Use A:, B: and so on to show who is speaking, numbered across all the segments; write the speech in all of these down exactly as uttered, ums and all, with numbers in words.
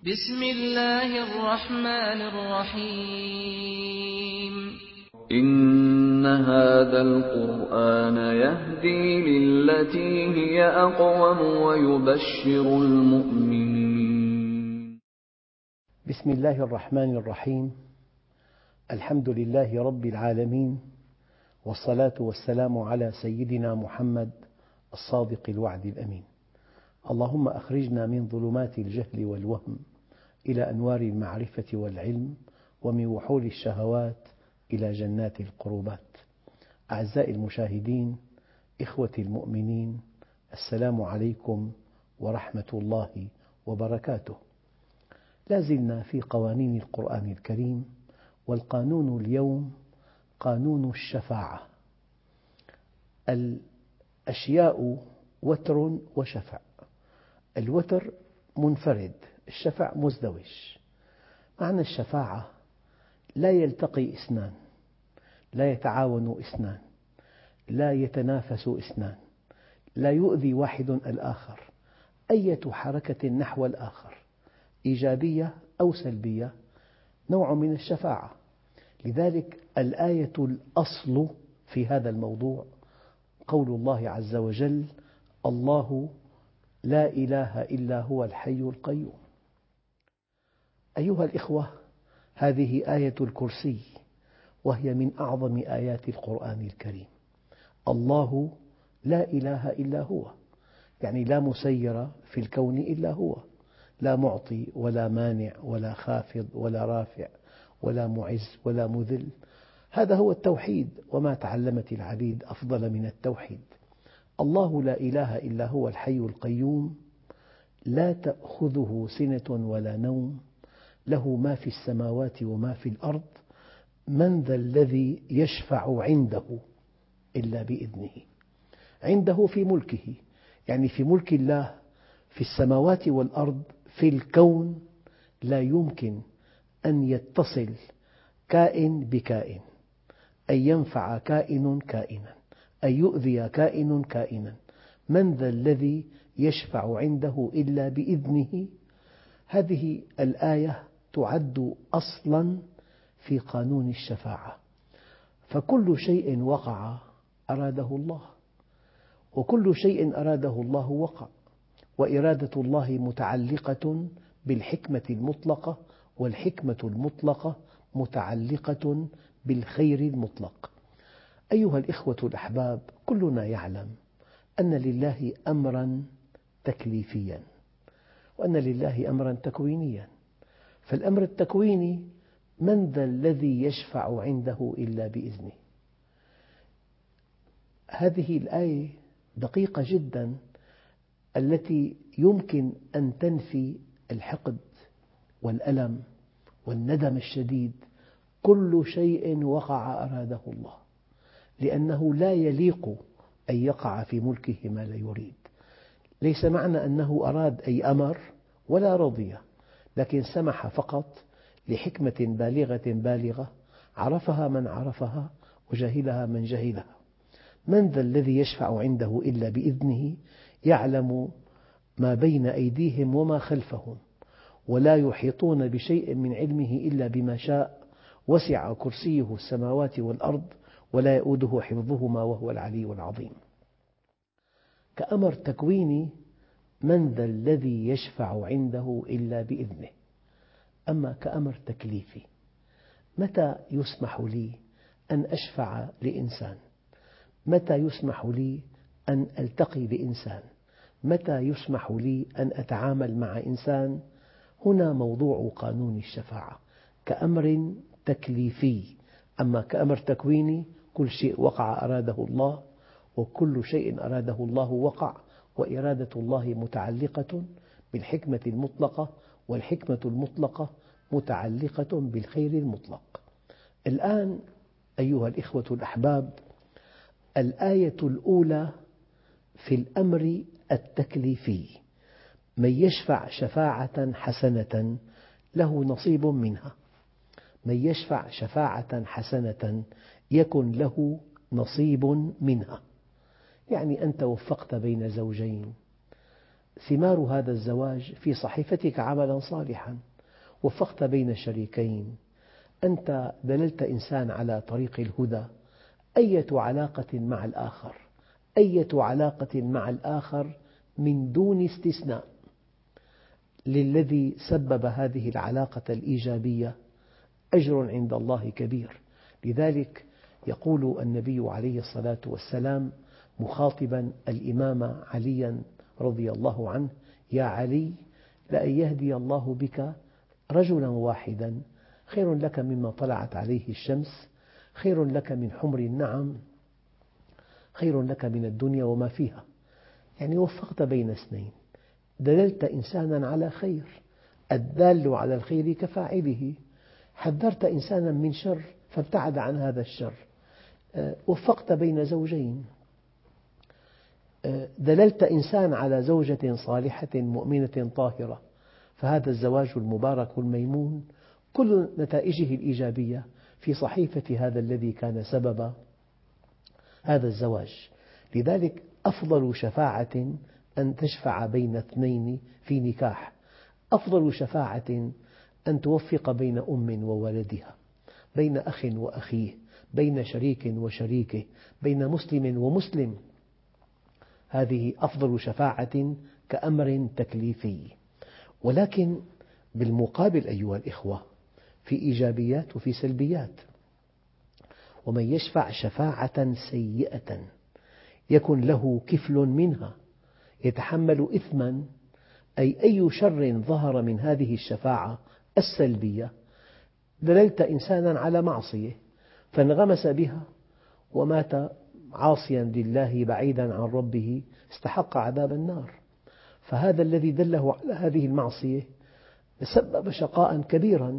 A: بسم الله الرحمن الرحيم
B: إن هذا القرآن يهدي للتي هي أقوم ويبشر المؤمنين.
C: بسم الله الرحمن الرحيم. الحمد لله رب العالمين، والصلاة والسلام على سيدنا محمد الصادق الوعد الأمين. اللهم أخرجنا من ظلمات الجهل والوهم إلى أنوار المعرفة والعلم، ومن وحول الشهوات إلى جنات القربات. أعزائي المشاهدين، إخوتي المؤمنين، السلام عليكم ورحمة الله وبركاته. لا زلنا في قوانين القرآن الكريم، والقانون اليوم قانون الشفاعة. الأشياء وتر وشفع. الوتر منفرد، الشفع مزدوج. معنى الشفاعة: لا يلتقي اثنان، لا يتعاون اثنان، لا يتنافس اثنان، لا يؤذي واحد الآخر، أية حركة نحو الآخر إيجابية أو سلبية نوع من الشفاعة. لذلك الآية الأصل في هذا الموضوع قول الله عز وجل: الله لا إله إلا هو الحي القيوم. أيها الإخوة، هذه آية الكرسي، وهي من أعظم آيات القرآن الكريم. الله لا إله إلا هو، يعني لا مسير في الكون إلا هو، لا معطي ولا مانع ولا خافض ولا رافع ولا معز ولا مذل. هذا هو التوحيد، وما تعلمت العبيد أفضل من التوحيد. الله لا إله إلا هو الحي القيوم، لا تأخذه سنة ولا نوم، له ما في السماوات وما في الأرض، من ذا الذي يشفع عنده إلا بإذنه. عنده في ملكه، يعني في ملك الله، في السماوات والأرض، في الكون. لا يمكن أن يتصل كائن بكائن، أن ينفع كائن كائنا، أن يؤذي كائن كائنا. من ذا الذي يشفع عنده إلا بإذنه. هذه الآية تعد أصلاً في قانون الشفاعة. فكل شيء وقع أراده الله، وكل شيء أراده الله وقع، وإرادة الله متعلقة بالحكمة المطلقة، والحكمة المطلقة متعلقة بالخير المطلق. أيها الإخوة الأحباب، كلنا يعلم أن لله أمراً تكليفياً، وأن لله أمراً تكوينياً. فالأمر التكويني: من ذا الذي يشفع عنده إلا بإذنه. هذه الآية دقيقة جداً، التي يمكن أن تنفي الحقد والألم والندم الشديد. كل شيء وقع أراده الله، لأنه لا يليق أن يقع في ملكه ما لا يريد. ليس معنى أنه أراد أي أمر ولا رضي، لكن سمح فقط لحكمة بالغة بالغة عرفها من عرفها وجهلها من جهلها. من ذا الذي يشفع عنده إلا بإذنه، يعلم ما بين أيديهم وما خلفهم، ولا يحيطون بشيء من علمه إلا بما شاء، وسع كرسيه السماوات والأرض، ولا يؤوده حفظهما وهو العلي العظيم. كأمر تكويني: من ذا الذي يشفع عنده إلا بإذنه. أما كأمر تكليفي: متى يسمح لي أن أشفع لإنسان؟ متى يسمح لي أن ألتقي بإنسان؟ متى يسمح لي أن أتعامل مع إنسان؟ هنا موضوع قانون الشفاعة، كأمر تكليفي. أما كأمر تكويني: كل شيء وقع أراده الله، وكل شيء أراده الله وقع، وإرادة الله متعلقة بالحكمة المطلقة، والحكمة المطلقة متعلقة بالخير المطلق. الآن أيها الإخوة الأحباب، الآية الأولى في الأمر التكليفي: من يشفع شفاعة حسنة له نصيب منها. من يشفع شفاعة حسنة يكن له نصيب منها. يعني أنت وفقت بين زوجين، ثمار هذا الزواج في صحيفتك عملا صالحا، وفقت بين شريكين، أنت دللت إنسان على طريق الهدى. أية علاقة مع الآخر، أية علاقة مع الآخر من دون استثناء للذي سبب هذه العلاقة الإيجابية أجر عند الله كبير. لذلك يقول النبي عليه الصلاة والسلام مخاطبا الإمام عليا رضي الله عنه: يا علي، لأن يهدي الله بك رجلا واحدا خير لك مما طلعت عليه الشمس، خير لك من حمر النعم، خير لك من الدنيا وما فيها. يعني وفقت بين اثنين، دللت إنسانا على خير، الدال على الخير كفاعله، حذرت إنسانا من شر فابتعد عن هذا الشر، وفقت بين زوجين، دللت إنسان على زوجة صالحة مؤمنة طاهرة، فهذا الزواج المبارك الميمون كل نتائجه الإيجابية في صحيفة هذا الذي كان سبب هذا الزواج. لذلك أفضل شفاعة أن تشفع بين اثنين في نكاح، أفضل شفاعة أن توفق بين أم وولدها، بين أخ وأخيه، بين شريك وشريكه، بين مسلم ومسلم. هذه أفضل شفاعة كأمر تكليفي. ولكن بالمقابل أيها الإخوة في إيجابيات وفي سلبيات. ومن يشفع شفاعة سيئة يكن له كفل منها، يتحمل إثما، أي أي شر ظهر من هذه الشفاعة السلبية. دللت إنسانا على معصية فانغمس بها ومات عاصيا لله بعيدا عن ربه، استحق عذاب النار. فهذا الذي دله على هذه المعصية سبب شقاء كبيرا.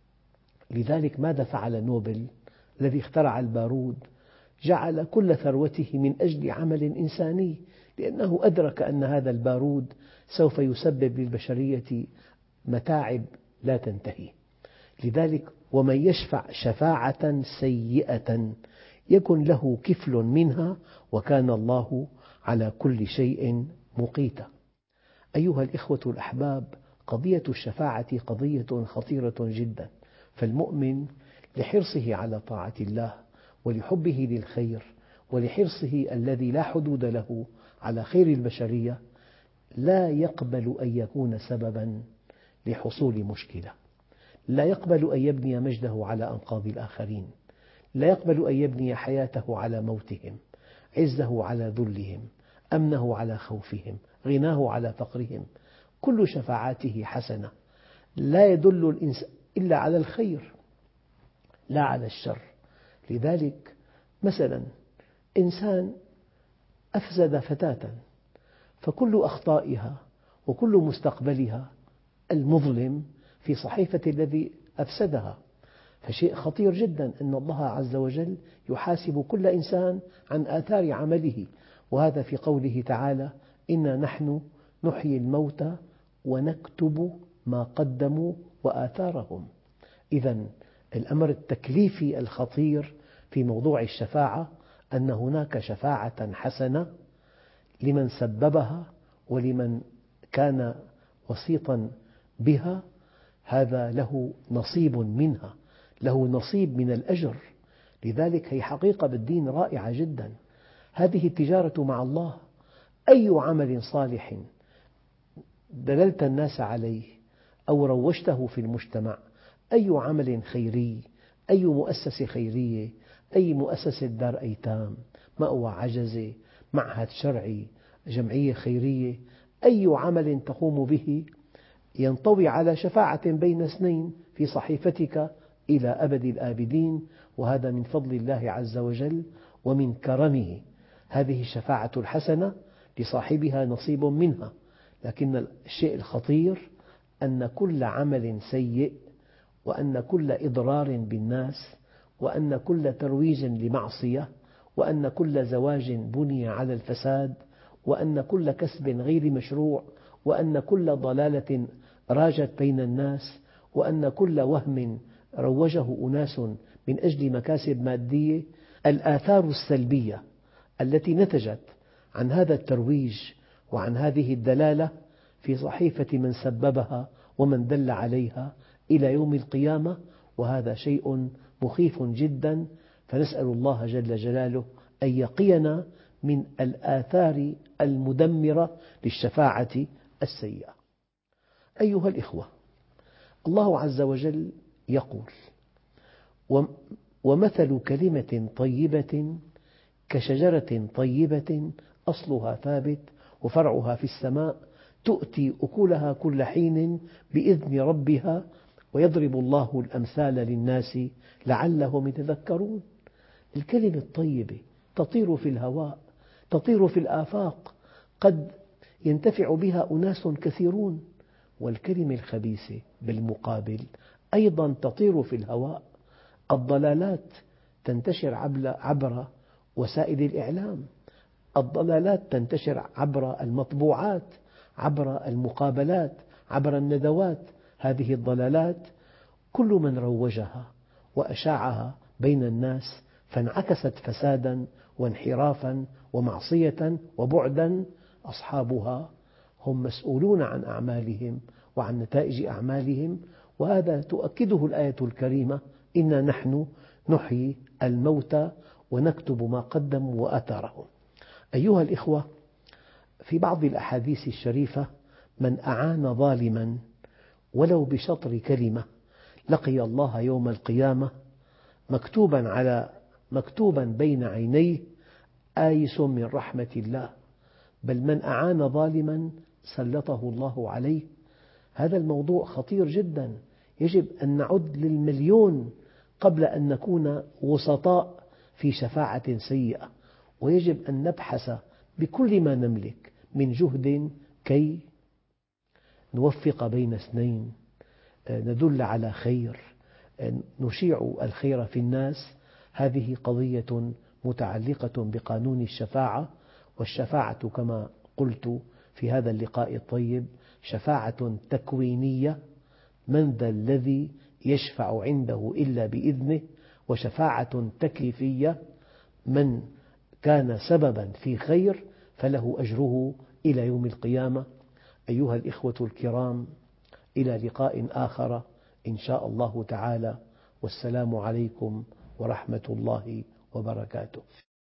C: لذلك ماذا فعل نوبل الذي اخترع البارود؟ جعل كل ثروته من أجل عمل إنساني، لأنه أدرك أن هذا البارود سوف يسبب للبشرية متاعب لا تنتهي. لذلك ومن يشفع شفاعة سيئة يكن له كفل منها وكان الله على كل شيء مقيتا. أيها الإخوة الأحباب، قضية الشفاعة قضية خطيرة جدا، فالمؤمن لحرصه على طاعة الله ولحبه للخير ولحرصه الذي لا حدود له على خير البشرية لا يقبل أن يكون سببا لحصول مشكلة، لا يقبل أن يبني مجده على أنقاض الآخرين، لا يقبل أن يبني حياته على موتهم، عزه على ذلهم، أمنه على خوفهم، غناه على فقرهم. كل شفاعاته حسنة، لا يدل الإنسان إلا على الخير لا على الشر. لذلك مثلا إنسان أفسد فتاة، فكل أخطائها وكل مستقبلها المظلم في صحيفة الذي أفسدها. فشيء خطير جدا أن الله عز وجل يحاسب كل إنسان عن آثار عمله، وهذا في قوله تعالى: إنا نحن نحيي الموتى ونكتب ما قدموا وآثارهم. إذن الأمر التكليفي الخطير في موضوع الشفاعة أن هناك شفاعة حسنة لمن سببها ولمن كان وسيطا بها، هذا له نصيب منها، له نصيب من الأجر. لذلك هي حقيقة بالدين رائعة جدا. هذه التجارة مع الله، أي عمل صالح دللت الناس عليه أو روجته في المجتمع، أي عمل خيري، أي مؤسسة خيرية، أي مؤسسة دار أيتام، مأوى عجزة، معهد شرعي، جمعية خيرية، أي عمل تقوم به ينطوي على شفاعة بين اثنين في صحيفتك إلى أبد الآبدين، وهذا من فضل الله عز وجل ومن كرمه. هذه الشفاعة الحسنة لصاحبها نصيب منها. لكن الشيء الخطير أن كل عمل سيء، وأن كل إضرار بالناس، وأن كل ترويج لمعصية، وأن كل زواج بني على الفساد، وأن كل كسب غير مشروع، وأن كل ضلالة راجت بين الناس، وأن كل وهم روجه أناس من أجل مكاسب مادية. الآثار السلبية التي نتجت عن هذا الترويج وعن هذه الدلالة في صحيفة من سببها ومن دل عليها إلى يوم القيامة، وهذا شيء مخيف جدا، فنسأل الله جل جلاله أن يقينا من الآثار المدمرة للشفاعة السيئة. أيها الإخوة، الله عز وجل يقول: ومثل كلمة طيبة كشجرة طيبة أصلها ثابت وفرعها في السماء تؤتي أكلها كل حين بإذن ربها ويضرب الله الأمثال للناس لعلهم يتذكرون. الكلمة الطيبة تطير في الهواء، تطير في الآفاق، قد ينتفع بها أناس كثيرون، والكلمة الخبيثة بالمقابل أيضا تطير في الهواء. الضلالات تنتشر عبر وسائل الإعلام، الضلالات تنتشر عبر المطبوعات، عبر المقابلات، عبر الندوات. هذه الضلالات كل من روجها وأشاعها بين الناس فانعكست فسادا وانحرافا ومعصية وبعدا، أصحابها هم مسؤولون عن أعمالهم وعن نتائج أعمالهم، وهذا تؤكده الآية الكريمة: إنا نحن نحيي الموتى ونكتب ما قدموا وآثارهم. أيها الإخوة، في بعض الأحاديث الشريفة: من أعان ظالما ولو بشطر كلمة لقي الله يوم القيامة مكتوبا على مكتوبا بين عينيه آيس من رحمة الله، بل من أعان ظالما سلطه الله عليه. هذا الموضوع خطير جدا، يجب أن نعد للمليون قبل أن نكون وسطاء في شفاعة سيئة، ويجب أن نبحث بكل ما نملك من جهد كي نوفق بين اثنين، ندل على خير، نشيع الخير في الناس. هذه قضية متعلقة بقانون الشفاعة، والشفاعة كما قلت في هذا اللقاء الطيب شفاعة تكوينية: من ذا الذي يشفع عنده إلا بإذنه، وشفاعة تكليفية: من كان سببا في خير فله أجره إلى يوم القيامة. أيها الإخوة الكرام، إلى لقاء آخر إن شاء الله تعالى، والسلام عليكم ورحمة الله وبركاته.